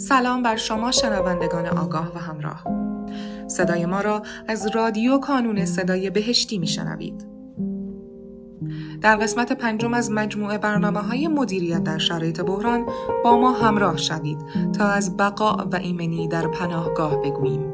سلام بر شما شنوندگان آگاه و همراه. صدای ما را از رادیو کانون صدای بهشتی میشنوید. در قسمت 5 از مجموعه برنامه‌های مدیریت در شرایط بحران با ما همراه شوید تا از بقا و ایمنی در پناهگاه بگوییم.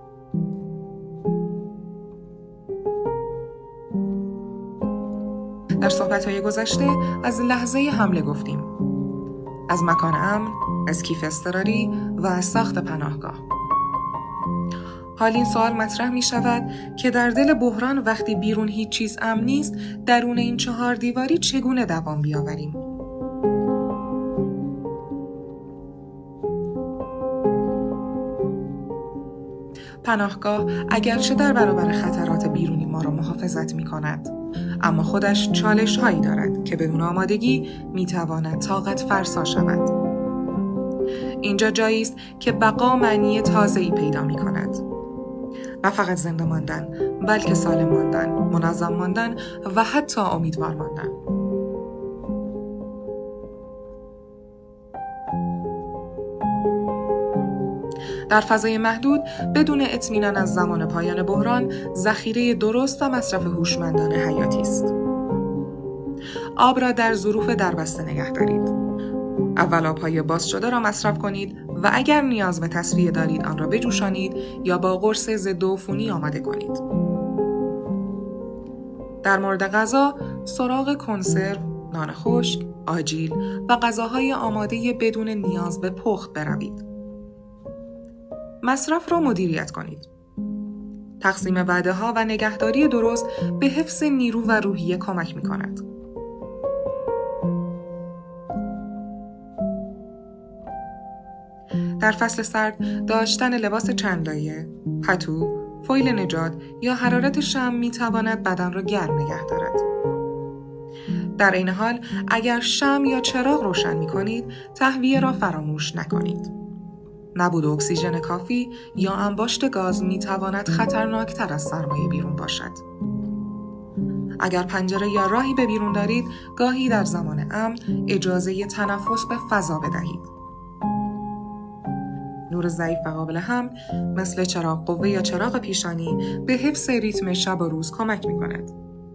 در صحبت‌های گذشته از لحظه حمله گفتیم. از مکان امن، از کیف اضطراری و از ساخت پناهگاه. حال این سوال مطرح می شود که در دل بحران وقتی بیرون هیچ چیز امن نیست، درون این 4 دیواری چگونه دوام بیاوریم؟ پناهگاه اگرچه در برابر خطرات بیرونی ما را محافظت می کند، اما خودش چالش هایی دارد که بدون آمادگی می تواند طاقت فرسا شود. اینجا جایی است که بقا معنی تازه‌ای پیدا می کند. نه فقط زنده ماندن، بلکه سالم ماندن، منظم ماندن و حتی امیدوار ماندن. در فضای محدود، بدون اطمینان از زمان پایان بحران، ذخیره درست و مصرف هوشمندانه حیاتی است. آب را در ظروف دربسته نگه دارید. اول آب‌های باز شده را مصرف کنید و اگر نیاز به تصفیه دارید آن را بجوشانید یا با قرص ضد عفونی آماده کنید. در مورد غذا، سراغ کنسرو، نان خشک، آجیل و غذاهای آماده بدون نیاز به پخت بروید. مصرف را مدیریت کنید. تقسیم وعده‌ها و نگهداری درست به حفظ نیرو و روحیه کمک می‌کند. در فصل سرد، داشتن لباس چند لایه، پتو، فویل نجات یا حرارت شمع می‌تواند بدن را گرم نگه دارد. در این حال، اگر شمع یا چراغ روشن می‌کنید، تهویه را فراموش نکنید. نبود اکسیژن کافی یا انباشت گاز می‌تواند خطرناکتر از سرمایه بیرون باشد. اگر پنجره یا راهی به بیرون دارید، گاهی در زمان امن اجازه تنفس به فضا بدهید. نور ضعیف و قابل حمل مثل چراغ قوه یا چراغ پیشانی به حفظ ریتم شب و روز کمک می‌کند.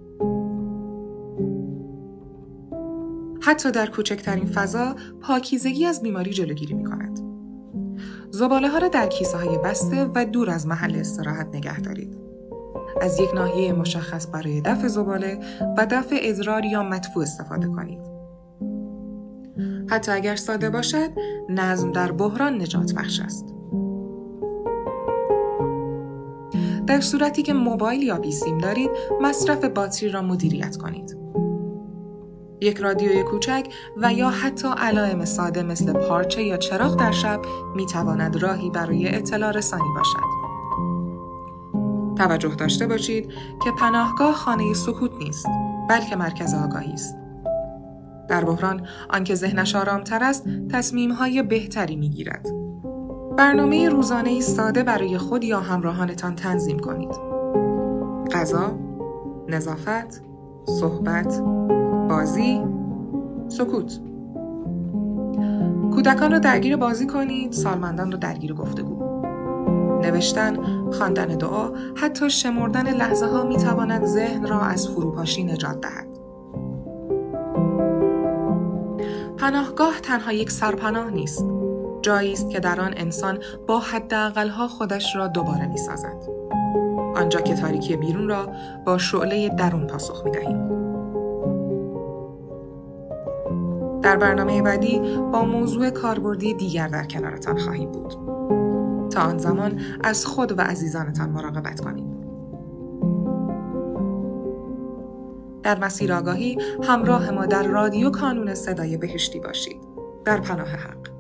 حتی در کوچکترین فضا پاکیزگی از بیماری جلوگیری می‌کند. زباله‌ها را در کیسه‌های بسته و دور از محل استراحت نگه دارید. از یک ناحیه مشخص برای دفع زباله و دفع ادرار یا مدفوع استفاده کنید. حتی اگر ساده باشد، نظم در بحران نجات بخش است. در صورتی که موبایل یا پیسیم دارید، مصرف باتری را مدیریت کنید. یک رادیوی کوچک و یا حتی علائم ساده مثل پارچه یا چراغ در شب می‌تواند راهی برای اطلاع رسانی باشد. توجه داشته باشید که پناهگاه خانه سکوت نیست، بلکه مرکز آگاهی است. در بحران، آنکه ذهنش آرام‌تر است، تصمیم‌های بهتری می‌گیرد. برنامه روزانه‌ای ساده برای خود یا همراهانتان تنظیم کنید. غذا، نظافت، صحبت، بازی، سکوت. کودکان را درگیر بازی کنید، سالمندان را درگیر گفتگو. نوشتن، خواندن دعا، حتی شمردن لحظه‌ها می‌تواند ذهن را از فروپاشی نجات دهد. پناهگاه تنها یک سرپناه نیست. جایی است که در آن انسان با حداقل‌ها خودش را دوباره می‌سازد. آنجا که تاریکی بیرون را با شعله درون پاسخ می‌دهیم. در برنامه بعدی با موضوع کاربردی دیگر در کنارتان خواهیم بود. تا آن زمان از خود و عزیزانتان مراقبت کنید. در مسیر آگاهی همراه ما در رادیو کانون صدای بهشتی باشید. در پناه حق.